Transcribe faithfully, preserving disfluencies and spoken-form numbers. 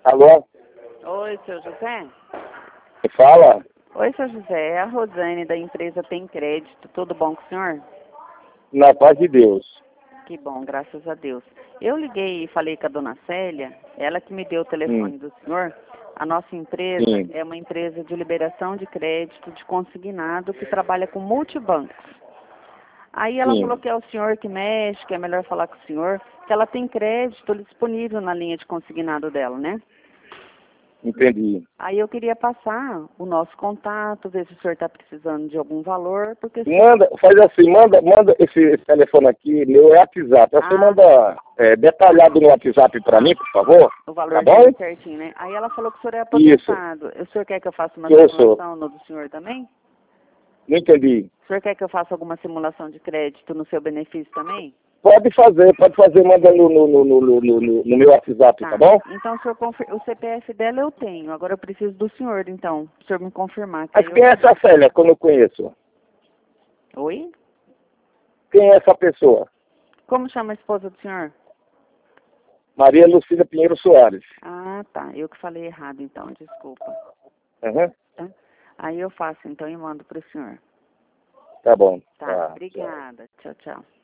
Alô? Oi, seu José? Você fala? Oi, seu José. É a Rosane da empresa Tem Crédito. Tudo bom com o senhor? Na paz de Deus. Que bom, graças a Deus. Eu liguei e falei com a dona Célia, ela que me deu o telefone Hum, do senhor. A nossa empresa sim, é uma empresa de liberação de crédito de consignado que trabalha com multibancos. Aí ela falou sim. que é o senhor que mexe, que é melhor falar com o senhor, que ela tem crédito disponível na linha de consignado dela, né? Entendi. Aí eu queria passar o nosso contato, ver se o senhor está precisando de algum valor, porque o senhor... Manda, faz assim, manda, manda esse, esse telefone aqui, meu WhatsApp. Você Ah, manda é, detalhado no WhatsApp para mim, por favor. o Tá valor bom? certinho, né? Aí ela falou que o senhor é Isso. aposentado. O senhor quer que eu faça uma Eu sou. simulação no do senhor também? Não entendi. O senhor quer que eu faça alguma simulação de crédito no seu benefício também? Pode fazer, pode fazer, manda no, no, no, no, no, no, no meu WhatsApp, tá Tá. bom? Então o, senhor confir... o C P F dela eu tenho. Agora eu preciso do senhor, então. O senhor me confirmar. Que Mas aí eu... quem é essa Célia que eu não conheço? Oi? Quem é essa pessoa? Como chama a esposa do senhor? Maria Lucília Pinheiro Soares. Ah, tá. Eu que falei errado, então. Desculpa. Uhum. Tá? Aí eu faço, então, e mando para o senhor. Tá bom. Tá. Tá, tchau. Obrigada. Tchau, tchau.